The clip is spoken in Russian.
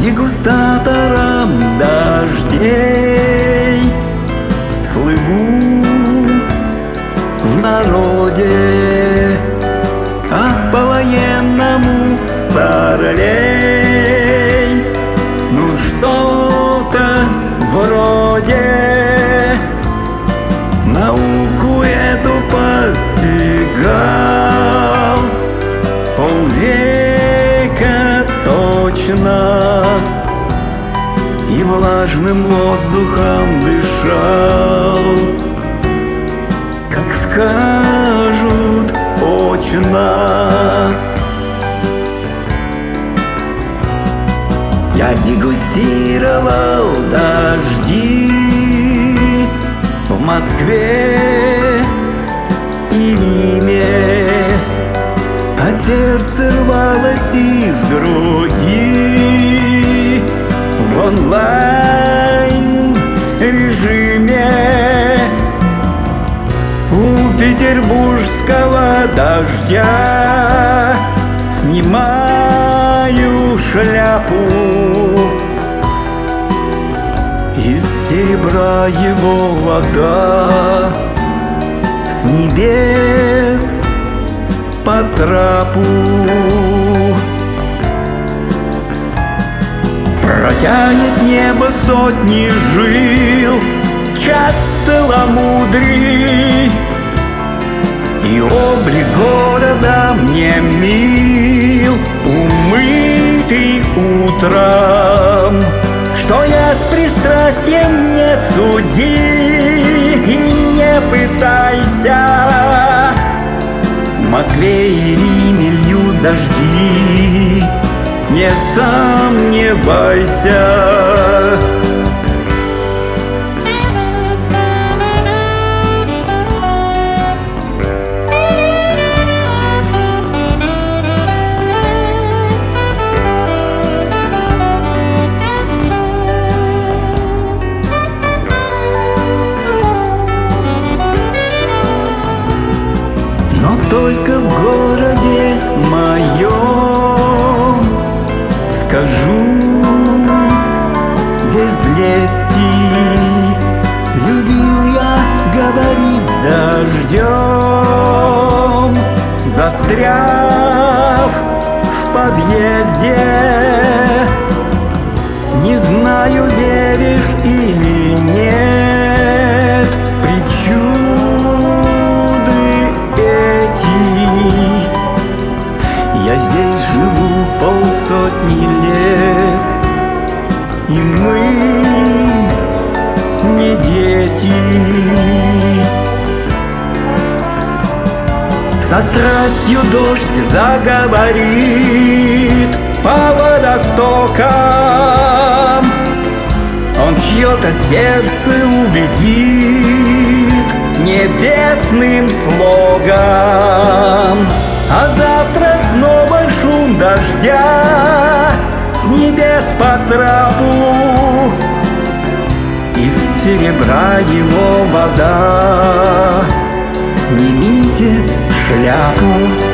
дегустатором дождей. Слыву в народе, а по-военному старлей. Ну что-то вроде науку эту постигал, полвека точно, и влажным воздухом дышал. Как скажут очно, я дегустировал дожди в Москве и Риме, а сердце рвалось из груди в онлайн-режиме. У петербургского дождя снимаю шляпу, из серебра его вода с небес по трапу. Протянет небо сотни жил час целомудрий, и облик города мне мил, умытый утром. Что я с пристрастием не суди и не пытайся, в Москве и Риме льют дожди, не сомневайся. Но только в городе моем скажу без лести, любил я говорить с дождем, застряв в подъезде. Не знаю, веришь или нет, причуды эти. Я здесь живу полсотни лет, и мы не дети. Со страстью дождь заговорит по водостокам, он чье-то сердце убедит небесным слогом. А завтра снова шум дождя с небес по трапу, из серебра его вода. Снимите шляпу.